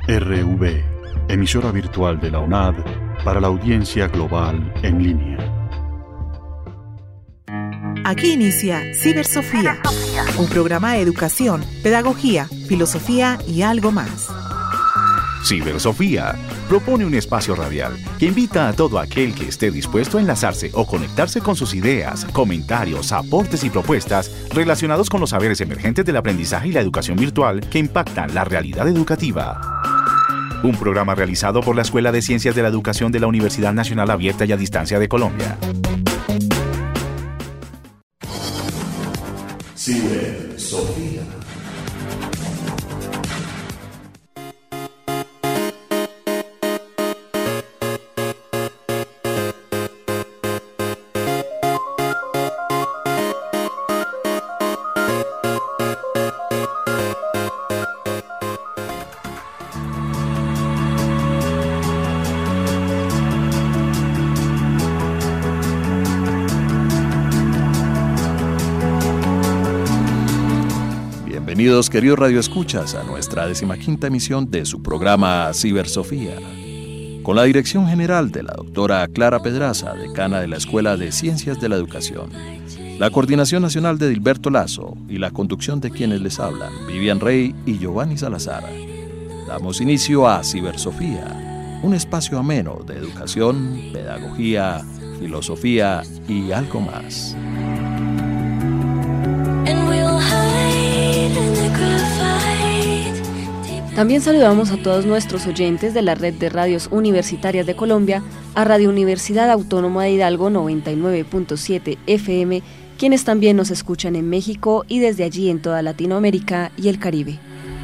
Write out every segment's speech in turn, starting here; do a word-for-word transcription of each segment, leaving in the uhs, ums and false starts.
R V, emisora virtual de la U N A D para la audiencia global en línea. Aquí inicia Cibersofía, un programa de educación, pedagogía, filosofía y algo más. Cibersofía propone un espacio radial que invita a todo aquel que esté dispuesto a enlazarse o conectarse con sus ideas, comentarios, aportes y propuestas relacionados con los saberes emergentes del aprendizaje y la educación virtual que impactan la realidad educativa. Un programa realizado por la Escuela de Ciencias de la Educación de la Universidad Nacional Abierta y a Distancia de Colombia. Cibersofía. Bienvenidos, queridos radioescuchas, a nuestra decimaquinta emisión de su programa Cibersofía. Con la dirección general de la doctora Clara Pedraza, decana de la Escuela de Ciencias de la Educación, la coordinación nacional de Dilberto Lazo y la conducción de quienes les hablan, Vivian Rey y Giovanni Salazar. Damos inicio a Cibersofía, un espacio ameno de educación, pedagogía, filosofía y algo más. También saludamos a todos nuestros oyentes de la Red de Radios Universitarias de Colombia, a Radio Universidad Autónoma de Hidalgo noventa y nueve punto siete F M, quienes también nos escuchan en México y desde allí en toda Latinoamérica y el Caribe.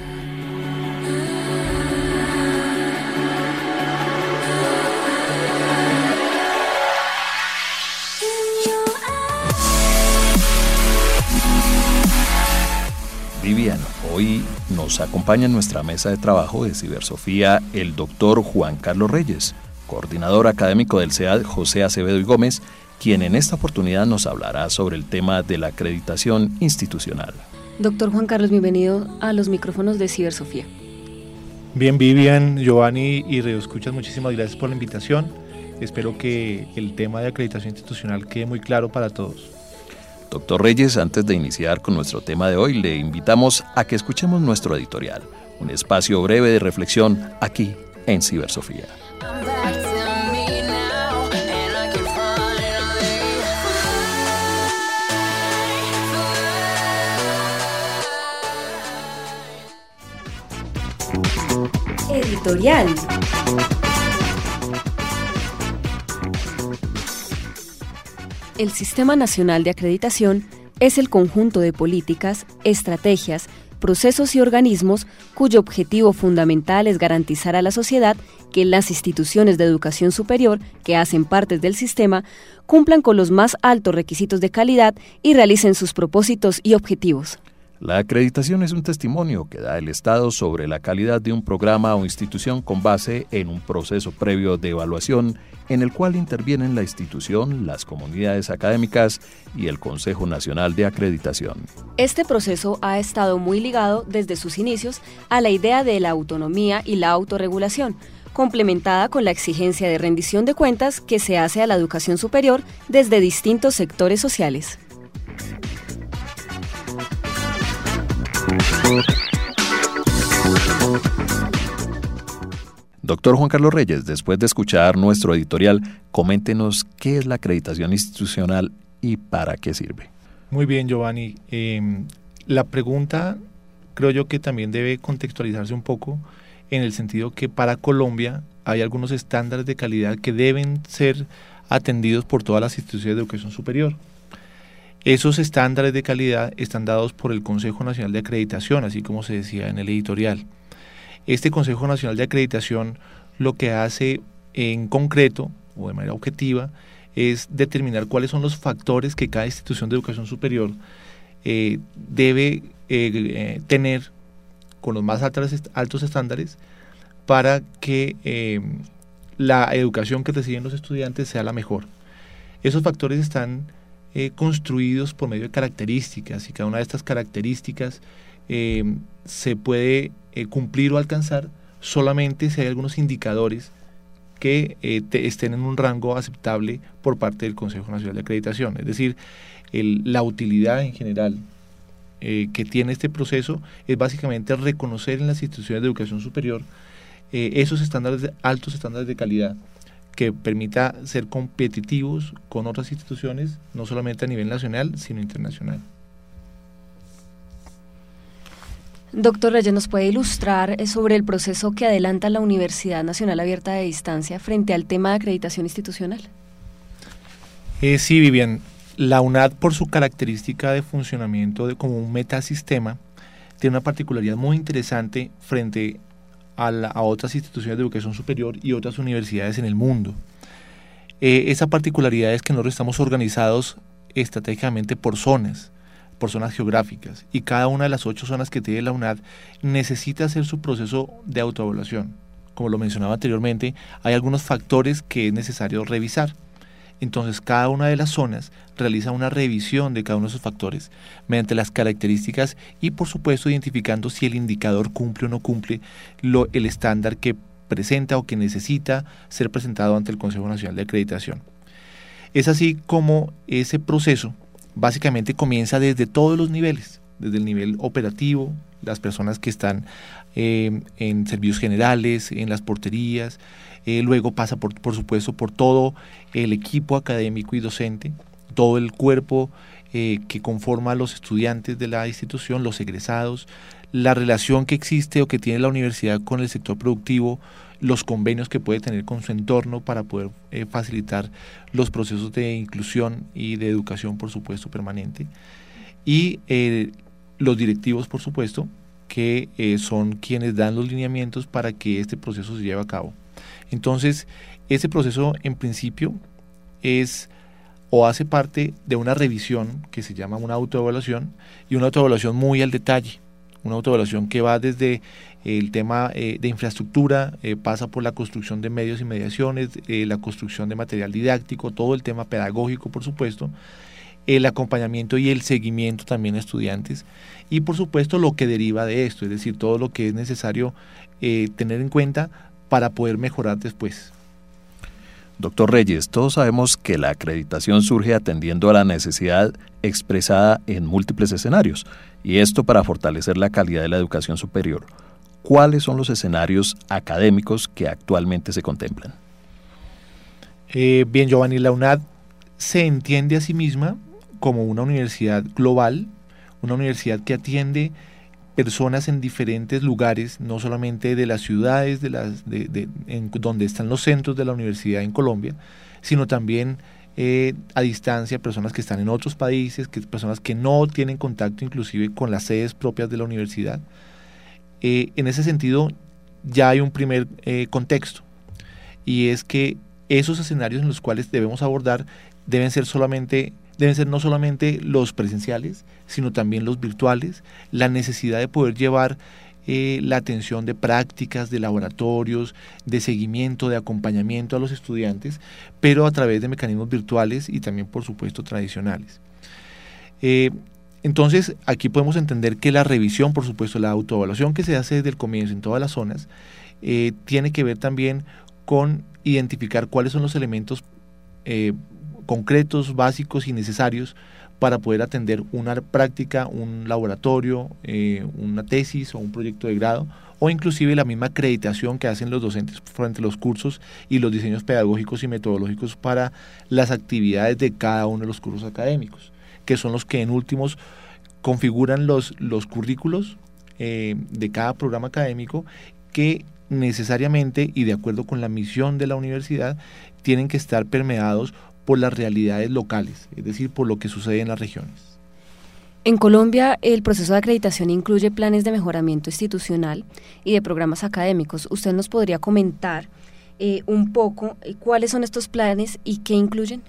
Vivian, hoy nos acompaña en nuestra mesa de trabajo de Cibersofía el doctor Juan Carlos Reyes, coordinador académico del C E A D José Acevedo y Gómez, quien en esta oportunidad nos hablará sobre el tema de la acreditación institucional. Doctor Juan Carlos, bienvenido a los micrófonos de Cibersofía. Bien, Vivian, Giovanni y Radio Escuchas, muchísimas gracias por la invitación. Espero que el tema de acreditación institucional quede muy claro para todos. Doctor Reyes, antes de iniciar con nuestro tema de hoy, le invitamos a que escuchemos nuestro editorial, un espacio breve de reflexión aquí en Cibersofía. Editorial. El Sistema Nacional de Acreditación es el conjunto de políticas, estrategias, procesos y organismos cuyo objetivo fundamental es garantizar a la sociedad que las instituciones de educación superior que hacen parte del sistema cumplan con los más altos requisitos de calidad y realicen sus propósitos y objetivos. La acreditación es un testimonio que da el Estado sobre la calidad de un programa o institución con base en un proceso previo de evaluación en el cual intervienen la institución, las comunidades académicas y el Consejo Nacional de Acreditación. Este proceso ha estado muy ligado desde sus inicios a la idea de la autonomía y la autorregulación, complementada con la exigencia de rendición de cuentas que se hace a la educación superior desde distintos sectores sociales. Doctor Juan Carlos Reyes, después de escuchar nuestro editorial, coméntenos qué es la acreditación institucional y para qué sirve. Muy bien, Giovanni. Eh, la pregunta creo yo que también debe contextualizarse un poco en el sentido que para Colombia hay algunos estándares de calidad que deben ser atendidos por todas las instituciones de educación superior. Esos estándares de calidad están dados por el Consejo Nacional de Acreditación, así como se decía en el editorial. Este Consejo Nacional de Acreditación lo que hace en concreto o de manera objetiva es determinar cuáles son los factores que cada institución de educación superior eh, debe eh, eh, tener con los más altos, altos estándares para que eh, la educación que reciben los estudiantes sea la mejor. Esos factores están Eh, construidos por medio de características y cada una de estas características eh, se puede eh, cumplir o alcanzar solamente si hay algunos indicadores que eh, te, estén en un rango aceptable por parte del Consejo Nacional de Acreditación. Es decir, el, la utilidad en general eh, que tiene este proceso es básicamente reconocer en las instituciones de educación superior eh, esos estándares, de, altos estándares de calidad que permita ser competitivos con otras instituciones, no solamente a nivel nacional, sino internacional. Doctor Reyes, ¿nos puede ilustrar sobre el proceso que adelanta la Universidad Nacional Abierta de Distancia frente al tema de acreditación institucional? Eh, sí, Vivian. La UNAD, por su característica de funcionamiento de, como un metasistema, tiene una particularidad muy interesante frente a, la, a otras instituciones de educación superior y otras universidades en el mundo. Eh, esa particularidad es que nosotros estamos organizados estratégicamente por zonas, por zonas geográficas, y cada una de las ocho zonas que tiene la UNAD necesita hacer su proceso de autoevaluación. Como lo mencionaba anteriormente, hay algunos factores que es necesario revisar. Entonces, cada una de las zonas realiza una revisión de cada uno de esos factores mediante las características y, por supuesto, identificando si el indicador cumple o no cumple lo, el estándar que presenta o que necesita ser presentado ante el Consejo Nacional de Acreditación. Es así como ese proceso básicamente comienza desde todos los niveles, desde el nivel operativo, las personas que están eh, en servicios generales, en las porterías, eh, luego pasa por, por supuesto por todo el equipo académico y docente, todo el cuerpo eh, que conforma a los estudiantes de la institución, los egresados, la relación que existe o que tiene la universidad con el sector productivo, los convenios que puede tener con su entorno para poder eh, facilitar los procesos de inclusión y de educación, por supuesto, permanente. Y eh, los directivos, por supuesto, que eh, son quienes dan los lineamientos para que este proceso se lleve a cabo. Entonces, ese proceso, en principio, es o hace parte de una revisión que se llama una autoevaluación, y una autoevaluación muy al detalle, una autoevaluación que va desde el tema eh, de infraestructura, eh, pasa por la construcción de medios y mediaciones, eh, la construcción de material didáctico, todo el tema pedagógico, por supuesto, el acompañamiento y el seguimiento también a estudiantes, y por supuesto lo que deriva de esto, es decir, todo lo que es necesario eh, tener en cuenta para poder mejorar después. Doctor Reyes, todos sabemos que la acreditación surge atendiendo a la necesidad expresada en múltiples escenarios, y esto para fortalecer la calidad de la educación superior. ¿Cuáles son los escenarios académicos que actualmente se contemplan? Eh, bien, Giovanni, la UNAD se entiende a sí misma como una universidad global, una universidad que atiende personas en diferentes lugares, no solamente de las ciudades de las, de, de, en donde están los centros de la universidad en Colombia, sino también eh, a distancia, personas que están en otros países, que, personas que no tienen contacto inclusive con las sedes propias de la universidad. Eh, en ese sentido, ya hay un primer eh, contexto, y es que esos escenarios en los cuales debemos abordar deben ser solamente, deben ser no solamente los presenciales, sino también los virtuales, la necesidad de poder llevar eh, la atención de prácticas, de laboratorios, de seguimiento, de acompañamiento a los estudiantes, pero a través de mecanismos virtuales y también, por supuesto, tradicionales. Eh, Entonces, aquí podemos entender que la revisión, por supuesto, la autoevaluación que se hace desde el comienzo en todas las zonas, eh, tiene que ver también con identificar cuáles son los elementos eh, concretos, básicos y necesarios para poder atender una práctica, un laboratorio, eh, una tesis o un proyecto de grado, o inclusive la misma acreditación que hacen los docentes frente a los cursos y los diseños pedagógicos y metodológicos para las actividades de cada uno de los cursos académicos, que son los que en últimos configuran los, los currículos eh, de cada programa académico, que necesariamente y de acuerdo con la misión de la universidad tienen que estar permeados por las realidades locales, es decir, por lo que sucede en las regiones. En Colombia, el proceso de acreditación incluye planes de mejoramiento institucional y de programas académicos. ¿Usted nos podría comentar eh, un poco eh, cuáles son estos planes y qué incluyen?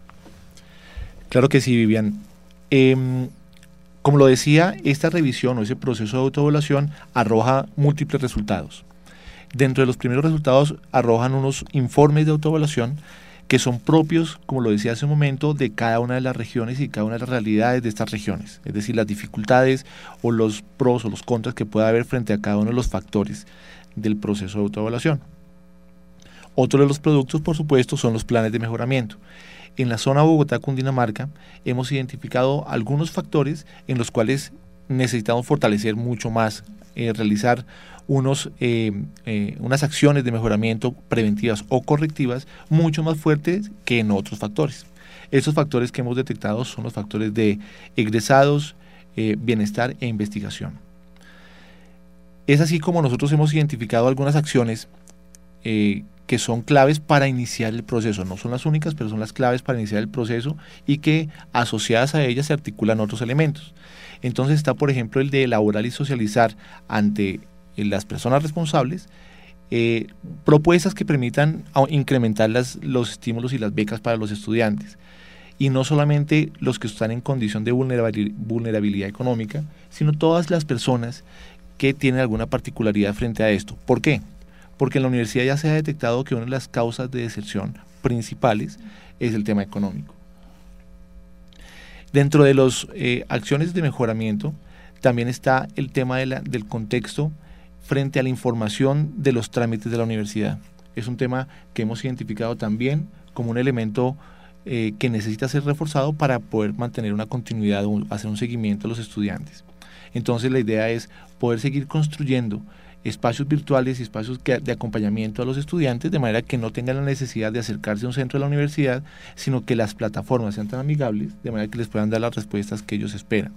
Claro que sí, Vivian. Eh, como lo decía, esta revisión o ese proceso de autoevaluación arroja múltiples resultados. Dentro de los primeros resultados arrojan unos informes de autoevaluación que son propios, como lo decía hace un momento, de cada una de las regiones y cada una de las realidades de estas regiones, es decir, las dificultades o los pros o los contras que pueda haber frente a cada uno de los factores del proceso de autoevaluación. Otro de los productos, por supuesto, son los planes de mejoramiento. En la zona Bogotá-Cundinamarca hemos identificado algunos factores en los cuales necesitamos fortalecer mucho más, eh, realizar unos, eh, eh, unas acciones de mejoramiento preventivas o correctivas mucho más fuertes que en otros factores. Esos factores que hemos detectado son los factores de egresados, eh, bienestar e investigación. Es así como nosotros hemos identificado algunas acciones eh, que son claves para iniciar el proceso. No son las únicas, pero son las claves para iniciar el proceso y que asociadas a ellas se articulan otros elementos. Entonces está, por ejemplo, el de elaborar y socializar ante las personas responsables eh, propuestas que permitan incrementar las, los estímulos y las becas para los estudiantes. Y no solamente los que están en condición de vulnerabil, vulnerabilidad económica, sino todas las personas que tienen alguna particularidad frente a esto. ¿Por qué? Porque en la universidad ya se ha detectado que una de las causas de deserción principales es el tema económico. Dentro de las eh, acciones de mejoramiento también está el tema de la, del contexto frente a la información de los trámites de la universidad. Es un tema que hemos identificado también como un elemento eh, que necesita ser reforzado para poder mantener una continuidad o hacer un seguimiento a los estudiantes. Entonces la idea es poder seguir construyendo espacios virtuales y espacios que, de acompañamiento a los estudiantes, de manera que no tengan la necesidad de acercarse a un centro de la universidad, sino que las plataformas sean tan amigables, de manera que les puedan dar las respuestas que ellos esperan.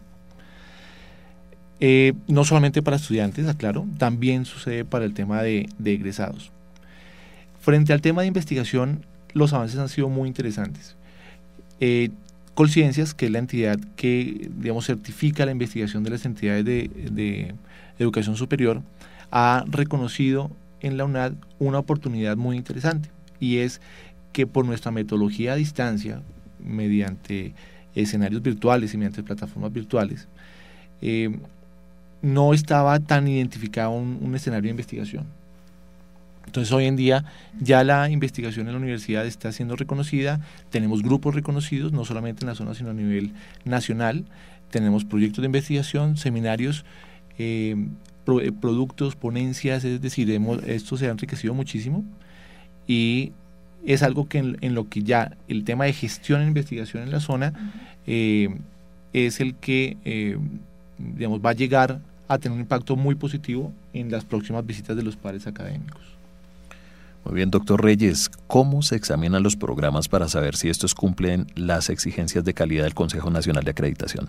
Eh, no solamente para estudiantes, aclaro, también sucede para el tema de, de egresados. Frente al tema de investigación, los avances han sido muy interesantes. Eh, Colciencias, que es la entidad que, digamos, certifica la investigación de las entidades de, de educación superior, ha reconocido en la UNAD una oportunidad muy interesante, y es que por nuestra metodología a distancia, mediante escenarios virtuales y mediante plataformas virtuales, eh, no estaba tan identificado un, un escenario de investigación. Entonces hoy en día ya la investigación en la universidad está siendo reconocida, tenemos grupos reconocidos, no solamente en la zona, sino a nivel nacional, tenemos proyectos de investigación, seminarios, eh, pro, eh, productos, ponencias, es decir, hemos, esto se ha enriquecido muchísimo, y es algo que en, en lo que ya el tema de gestión e investigación en la zona eh, es el que eh, digamos, va a llegar a tener un impacto muy positivo en las próximas visitas de los pares académicos. Muy bien, doctor Reyes, ¿cómo se examinan los programas para saber si estos cumplen las exigencias de calidad del Consejo Nacional de Acreditación?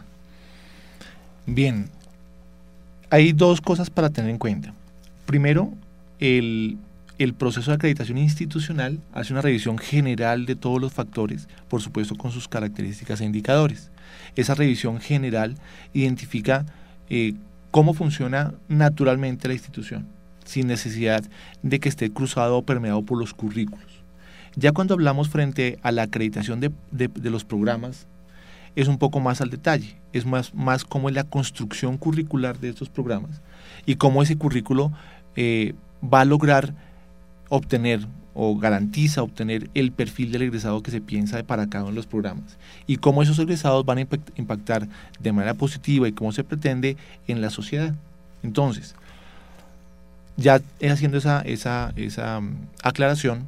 Bien, hay dos cosas para tener en cuenta. Primero, el, el proceso de acreditación institucional hace una revisión general de todos los factores, por supuesto con sus características e indicadores. Esa revisión general identifica eh, cómo funciona naturalmente la institución, sin necesidad de que esté cruzado o permeado por los currículos. Ya cuando hablamos frente a la acreditación de, de, de los programas, es un poco más al detalle, es más, más cómo es la construcción curricular de estos programas y cómo ese currículo eh, va a lograr obtener o garantiza obtener el perfil del egresado que se piensa para cada uno de los programas, y cómo esos egresados van a impactar de manera positiva y cómo se pretende en la sociedad. Entonces, ya haciendo esa, esa, esa aclaración,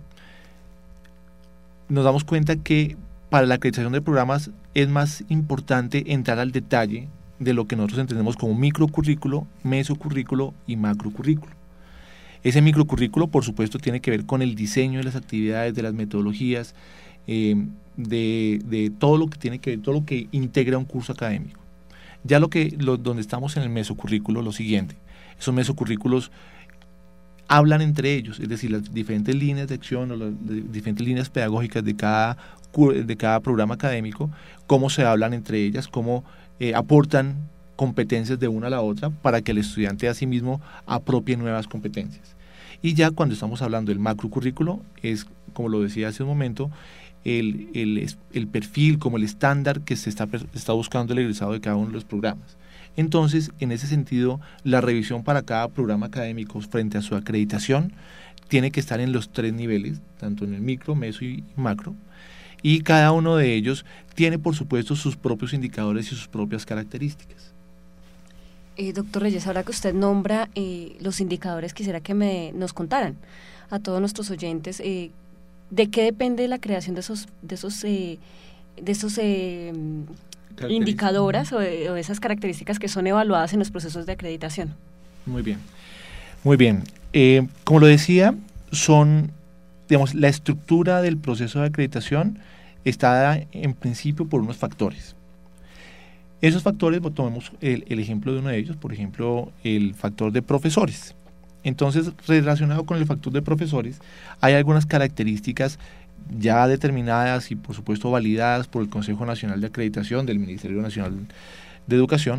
nos damos cuenta que para la acreditación de programas es más importante entrar al detalle de lo que nosotros entendemos como microcurrículo, mesocurrículo y macrocurrículo. Ese microcurrículo, por supuesto, tiene que ver con el diseño de las actividades, de las metodologías, eh, de, de todo lo que tiene que ver, todo lo que integra un curso académico. Ya lo que, lo, donde estamos en el mesocurrículo, lo siguiente, esos mesocurrículos hablan entre ellos, es decir, las diferentes líneas de acción o las diferentes líneas pedagógicas de cada, de cada programa académico, cómo se hablan entre ellas, cómo eh, aportan competencias de una a la otra para que el estudiante a sí mismo apropie nuevas competencias. Y ya cuando estamos hablando del macrocurrículo, es, como lo decía hace un momento, el, el, el perfil, como el estándar que se está, está buscando el egresado de cada uno de los programas. Entonces, en ese sentido, la revisión para cada programa académico frente a su acreditación tiene que estar en los tres niveles, tanto en el micro, meso y macro, y cada uno de ellos tiene, por supuesto, sus propios indicadores y sus propias características. Eh, doctor Reyes, ahora que usted nombra eh, los indicadores, quisiera que me nos contaran a todos nuestros oyentes eh, de qué depende la creación de esos de esos eh, de esos eh, indicadores o, de, o de esas características que son evaluadas en los procesos de acreditación. Muy bien, muy bien. Eh, como lo decía, son, digamos, la estructura del proceso de acreditación está dada en principio por unos factores. Esos factores, pues, tomemos el, el ejemplo de uno de ellos, por ejemplo, el factor de profesores. Entonces, relacionado con el factor de profesores, hay algunas características ya determinadas y, por supuesto, validadas por el Consejo Nacional de Acreditación del Ministerio Nacional de Educación,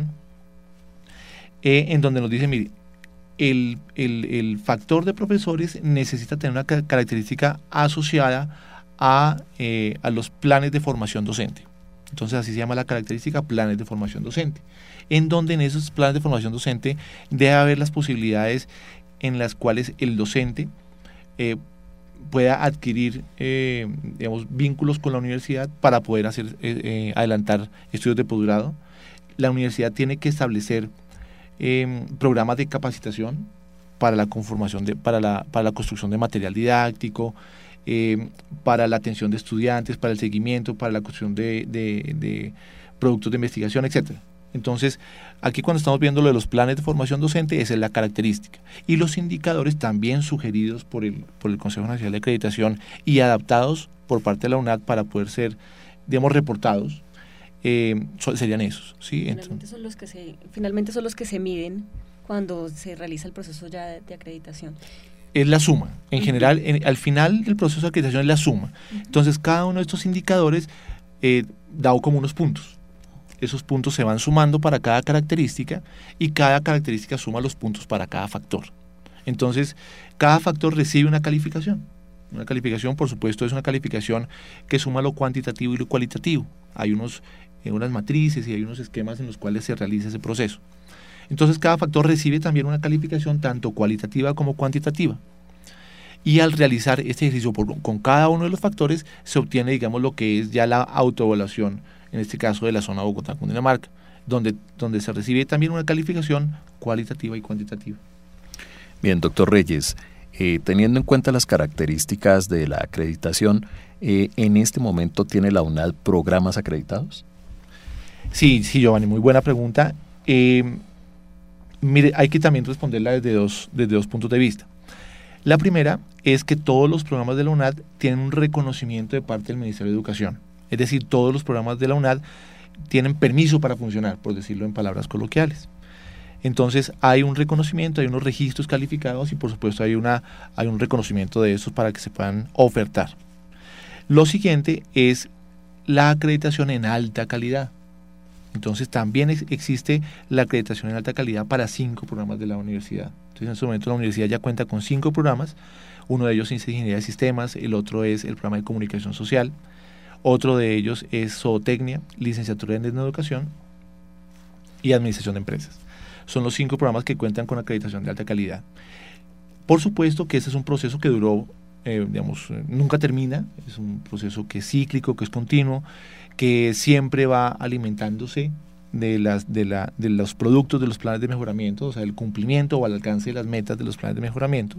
eh, en donde nos dice, mire, el, el, el factor de profesores necesita tener una característica asociada a, eh, a los planes de formación docente. Entonces así se llama la característica planes de formación docente, en donde en esos planes de formación docente debe haber las posibilidades en las cuales el docente eh, pueda adquirir eh, digamos, vínculos con la universidad para poder hacer eh, eh, adelantar estudios de posgrado. La universidad tiene que establecer eh, programas de capacitación para la conformación de, para la, para la construcción de material didáctico, Eh, para la atención de estudiantes, para el seguimiento, para la construcción de, de, de productos de investigación, etcétera. Entonces, aquí cuando estamos viendo lo de los planes de formación docente, esa es la característica. Y los indicadores también sugeridos por el, por el Consejo Nacional de Acreditación y adaptados por parte de la UNAD para poder ser, digamos, reportados, eh, so, serían esos. ¿Sí? Finalmente, Entonces, son los que se, finalmente son los que se miden cuando se realiza el proceso ya de, de acreditación. Es la suma. En general, en, al final del proceso de acreditación es la suma. Entonces, cada uno de estos indicadores eh, da como unos puntos. Esos puntos se van sumando para cada característica y cada característica suma los puntos para cada factor. Entonces, cada factor recibe una calificación. Una calificación, por supuesto, es una calificación que suma lo cuantitativo y lo cualitativo. Hay unos, eh, unas matrices y hay unos esquemas en los cuales se realiza ese proceso. Entonces cada factor recibe también una calificación tanto cualitativa como cuantitativa. Y al realizar este ejercicio por, con cada uno de los factores se obtiene, digamos, lo que es ya la autoevaluación, en este caso de la zona Bogotá-Cundinamarca, donde, donde se recibe también una calificación cualitativa y cuantitativa. Bien, doctor Reyes, eh, teniendo en cuenta las características de la acreditación, eh, ¿en este momento tiene la UNAD programas acreditados? Sí, sí, Giovanni, muy buena pregunta. Eh, Mire, hay que también responderla desde dos, desde dos puntos de vista. La primera es que todos los programas de la UNAD tienen un reconocimiento de parte del Ministerio de Educación. Es decir, todos los programas de la UNAD tienen permiso para funcionar, por decirlo en palabras coloquiales. Entonces hay un reconocimiento, hay unos registros calificados y por supuesto hay, una, hay un reconocimiento de estos para que se puedan ofertar. Lo siguiente es la acreditación en alta calidad. Entonces también es, existe la acreditación en alta calidad para cinco programas de la universidad. Entonces en este momento la universidad ya cuenta con cinco programas, uno de ellos es Ingeniería de Sistemas, el otro es el programa de Comunicación Social, otro de ellos es Zootecnia, Licenciatura en Educación y Administración de Empresas. Son los cinco programas que cuentan con acreditación de alta calidad. Por supuesto que este es un proceso que duró, eh, digamos, nunca termina, es un proceso que es cíclico, que es continuo, que siempre va alimentándose de, las, de, la, de los productos de los planes de mejoramiento, o sea, el cumplimiento o al alcance de las metas de los planes de mejoramiento.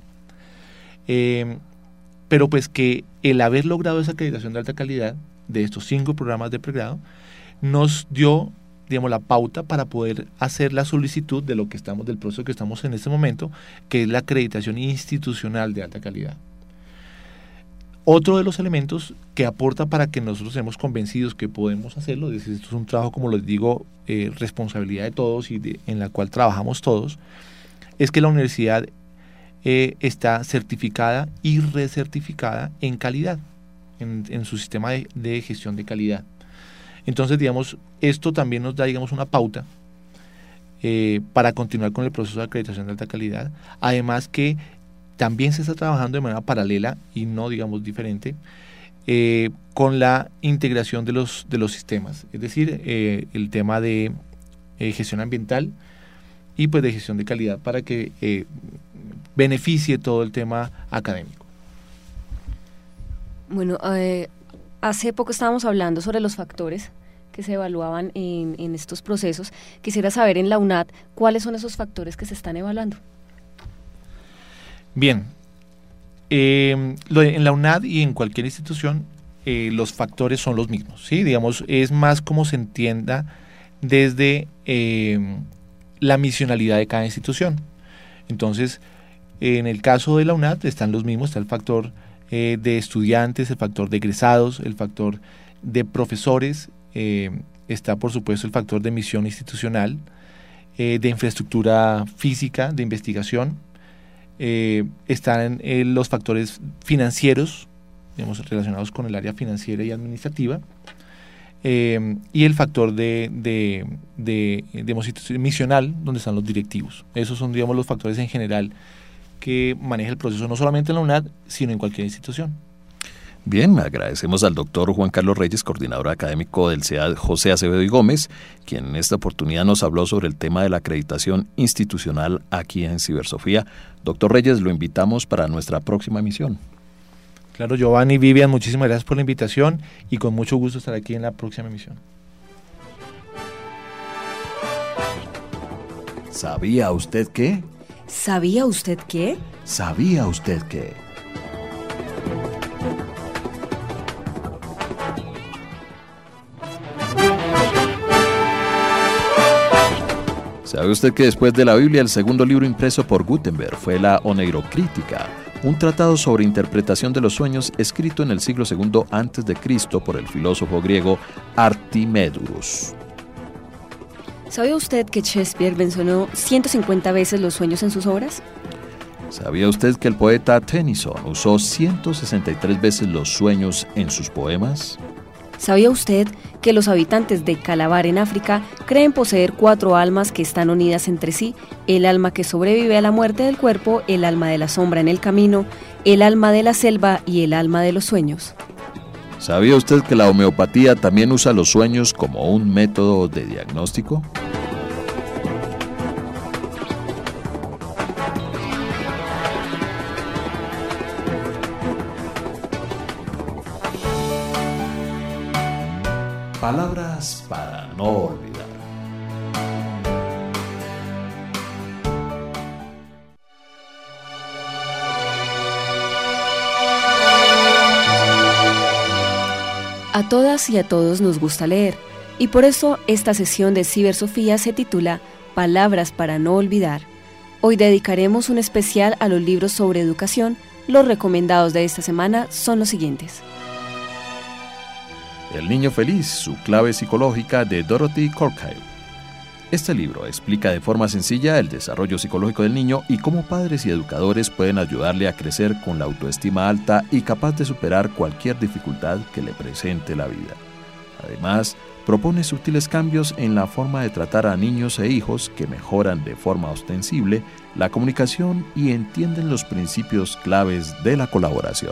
Eh, pero pues que el haber logrado esa acreditación de alta calidad de estos cinco programas de pregrado nos dio, digamos, la pauta para poder hacer la solicitud de lo que estamos, del proceso que estamos en este momento, que es la acreditación institucional de alta calidad. Otro de los elementos que aporta para que nosotros estemos convencidos que podemos hacerlo, es decir, esto es un trabajo, como les digo, eh, responsabilidad de todos y de, en la cual trabajamos todos, es que la universidad eh, está certificada y recertificada en calidad, en, en su sistema de, de gestión de calidad. Entonces, digamos, esto también nos da, digamos, una pauta eh, para continuar con el proceso de acreditación de alta calidad. Además que también se está trabajando de manera paralela y no, digamos, diferente, eh, con la integración de los, de los sistemas, es decir, eh, el tema de eh, gestión ambiental y pues de gestión de calidad para que eh, beneficie todo el tema académico. Bueno, eh, hace poco estábamos hablando sobre los factores que se evaluaban en, en estos procesos. Quisiera saber en la UNAD cuáles son esos factores que se están evaluando. Bien, eh, lo, en la UNAD y en cualquier institución eh, los factores son los mismos, ¿sí? Digamos, es más como se entienda desde eh, la misionalidad de cada institución. Entonces, en el caso de la UNAD están los mismos, está el factor eh, de estudiantes, el factor de egresados, el factor de profesores, eh, está por supuesto el factor de misión institucional, eh, de infraestructura física, de investigación, eh, están eh, los factores financieros, digamos, relacionados con el área financiera y administrativa, eh, y el factor de, de, de, de misional, donde están los directivos. Esos son, digamos, los factores en general que maneja el proceso no solamente en la UNAD, sino en cualquier institución. Bien, agradecemos al doctor Juan Carlos Reyes, coordinador académico del C E A D José Acevedo y Gómez, quien en esta oportunidad nos habló sobre el tema de la acreditación institucional aquí en Cibersofía. Doctor Reyes, lo invitamos para nuestra próxima emisión. Claro, Giovanni, Vivian, muchísimas gracias por la invitación y con mucho gusto estar aquí en la próxima emisión. ¿Sabía usted qué? ¿Sabía usted qué? ¿Sabía usted qué? ¿Sabe usted que después de la Biblia el segundo libro impreso por Gutenberg fue la Oneirocrítica, un tratado sobre interpretación de los sueños escrito en el siglo segundo antes de Cristo por el filósofo griego Artimedurus? ¿Sabía usted que Shakespeare mencionó ciento cincuenta veces los sueños en sus obras? ¿Sabía usted que el poeta Tennyson usó ciento sesenta y tres veces los sueños en sus poemas? ¿Sabía usted que los habitantes de Calabar en África creen poseer cuatro almas que están unidas entre sí? El alma que sobrevive a la muerte del cuerpo, el alma de la sombra en el camino, el alma de la selva y el alma de los sueños. ¿Sabía usted que la homeopatía también usa los sueños como un método de diagnóstico? Palabras para no olvidar. A todas y a todos nos gusta leer, y por eso esta sesión de Cibersofía se titula Palabras para no olvidar. Hoy dedicaremos un especial a los libros sobre educación. Los recomendados de esta semana son los siguientes. El niño feliz, su clave psicológica, de Dorothy Corkhill. Este libro explica de forma sencilla el desarrollo psicológico del niño y cómo padres y educadores pueden ayudarle a crecer con la autoestima alta y capaz de superar cualquier dificultad que le presente la vida. Además, propone sutiles cambios en la forma de tratar a niños e hijos que mejoran de forma ostensible la comunicación y entienden los principios claves de la colaboración.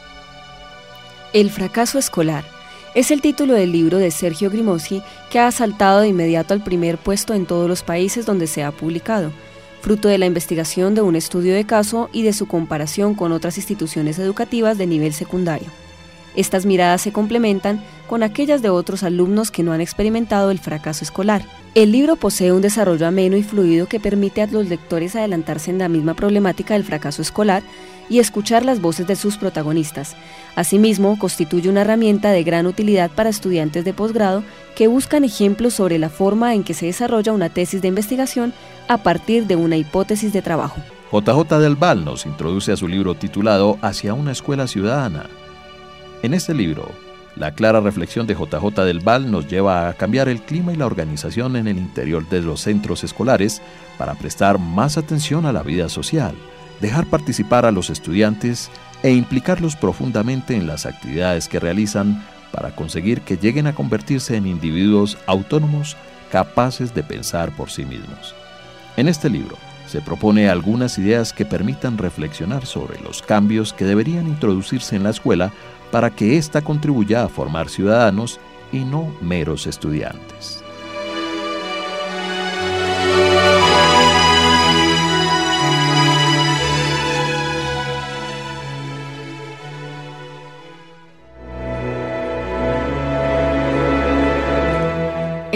El fracaso escolar es el título del libro de Sergio Grimoschi, que ha saltado de inmediato al primer puesto en todos los países donde se ha publicado, fruto de la investigación de un estudio de caso y de su comparación con otras instituciones educativas de nivel secundario. Estas miradas se complementan con aquellas de otros alumnos que no han experimentado el fracaso escolar. El libro posee un desarrollo ameno y fluido que permite a los lectores adelantarse en la misma problemática del fracaso escolar y escuchar las voces de sus protagonistas. Asimismo, constituye una herramienta de gran utilidad para estudiantes de posgrado que buscan ejemplos sobre la forma en que se desarrolla una tesis de investigación a partir de una hipótesis de trabajo. J J del Val nos introduce a su libro titulado Hacia una escuela ciudadana. En este libro, la clara reflexión de J J del Val nos lleva a cambiar el clima y la organización en el interior de los centros escolares para prestar más atención a la vida social, dejar participar a los estudiantes e implicarlos profundamente en las actividades que realizan para conseguir que lleguen a convertirse en individuos autónomos capaces de pensar por sí mismos. En este libro se propone algunas ideas que permitan reflexionar sobre los cambios que deberían introducirse en la escuela para que ésta contribuya a formar ciudadanos y no meros estudiantes.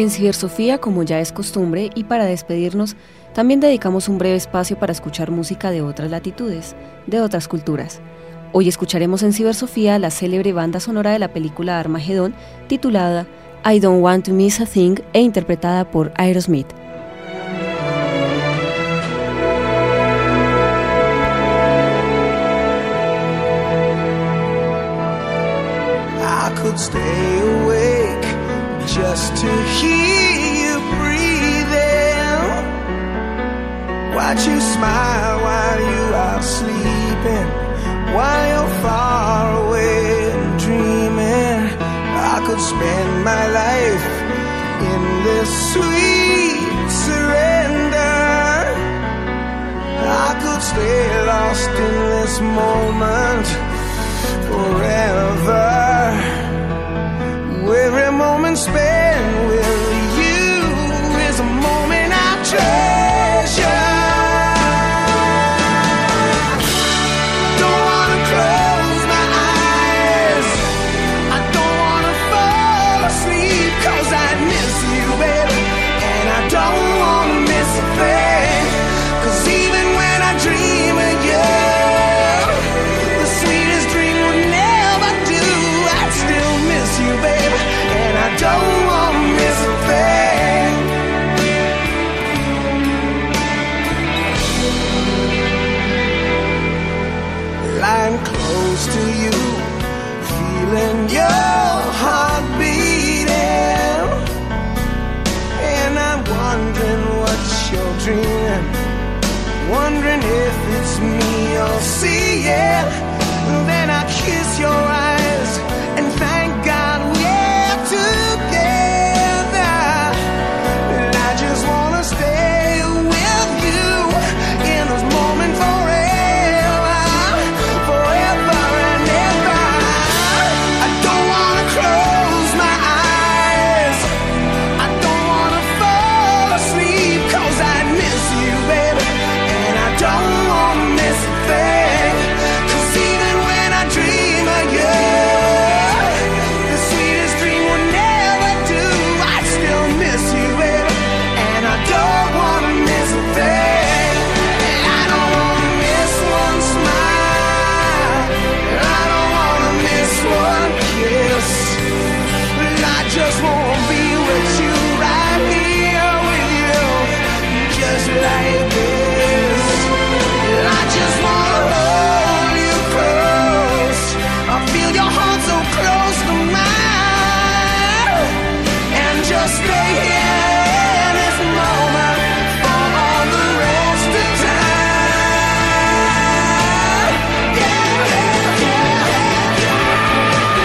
En Cibersofía, como ya es costumbre, y para despedirnos, también dedicamos un breve espacio para escuchar música de otras latitudes, de otras culturas. Hoy escucharemos en Cibersofía la célebre banda sonora de la película Armagedón, titulada I Don't Want to Miss a Thing e interpretada por Aerosmith. I could stay awake just to hear you breathing, watch you smile while you are sleeping, while you're far away and dreaming. I could spend my life in this sweet surrender. I could stay lost in this moment forever. Every moment spent with you is a moment I treasure. Don't wanna close my eyes, I don't wanna fall asleep, 'cause I miss you, baby, and I don't wanna miss a thing. 'Cause even when I dream of you, the sweetest dream would never do. I still miss you, baby, and I don't want to miss a thing. Lying close to you, feeling your heart beating, and I'm wondering what you're dreaming, wondering if it's me you're seeing. Then I kiss your eyes and thank God we're together. And I just wanna stay with you in this moment forever, forever and ever. I don't wanna close my eyes, I don't wanna fall asleep, 'cause I miss you, baby, and I don't wanna miss a thing. 'Cause even when I dream of you, the sweetest dream would never do. I still miss you, baby, and I don't wanna miss a thing. I don't wanna miss one smile, I don't wanna miss one kiss. I just wanna be with you, right here with you, just like this. I just wanna hold you close, I feel your heart so close to mine, and just stay here in this moment for all the rest of time. Yeah, yeah, yeah, yeah.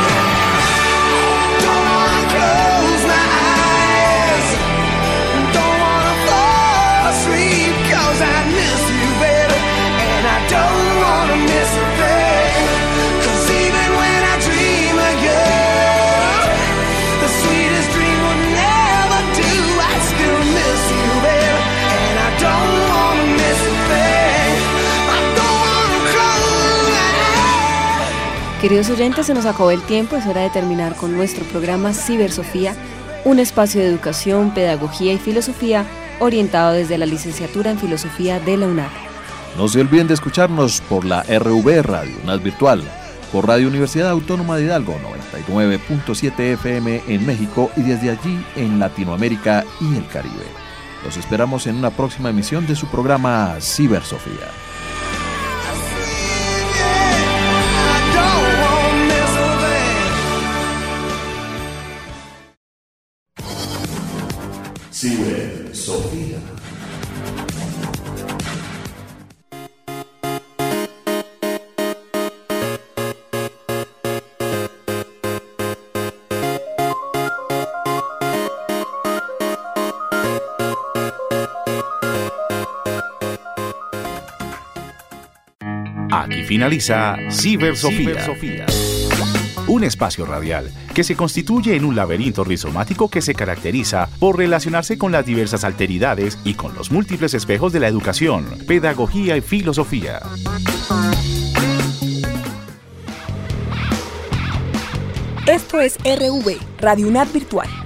Don't wanna close my eyes, don't wanna fall asleep, 'cause I miss you, baby, and I don't wanna miss a thing. 'Cause even when I dream of you, the sweetest dream would never do. I still miss you, baby, and I don't wanna miss a thing. I don't wanna close my eyes. Queridos oyentes, se nos acabó el tiempo, es hora de terminar con nuestro programa Cibersofía, un espacio de educación, pedagogía y filosofía orientado desde la licenciatura en Filosofía de la UNAD. No se olviden de escucharnos por la R V Radio UNAD Virtual, por Radio Universidad Autónoma de Hidalgo noventa y nueve punto siete F M en México y desde allí en Latinoamérica y el Caribe. Los esperamos en una próxima emisión de su programa Cibersofía. I don't wanna miss a thing. Cibersofía. Aquí finaliza Cibersofía. Cibersofía. Un espacio radial que se constituye en un laberinto rizomático que se caracteriza por relacionarse con las diversas alteridades y con los múltiples espejos de la educación, pedagogía y filosofía. Esto es R V, Radio UNAD Virtual.